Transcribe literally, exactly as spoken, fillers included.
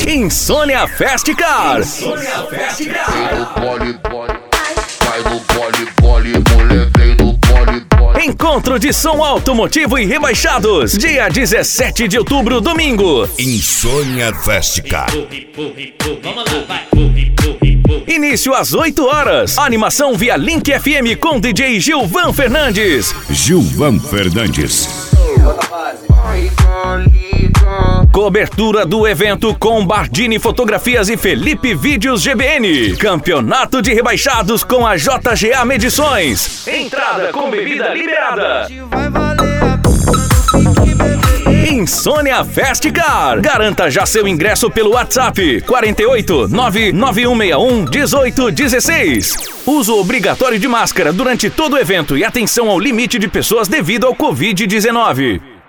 Insônia Fast Car. Insônia Fast Car. Vem no pole, pole. Vai no pole, pole, mulher, vem no pole, pole. Encontro de som automotivo e rebaixados. Dia dezessete de outubro, domingo. Insônia Fast Car. Vamos lá, vai. Início às oito horas. Animação via Link F M com D J Gilvan Fernandes. Gilvan Fernandes. Cobertura do evento com Bardini Fotografias e Felipe Vídeos G B N. Campeonato de rebaixados com a J G A Medições. Entrada com bebida liberada. Insônia Fast Car. Garanta já seu ingresso pelo WhatsApp quarenta e oito, nove nove um seis um, dezoito dezesseis. Uso obrigatório de máscara durante todo o evento e atenção ao limite de pessoas devido ao covid dezenove.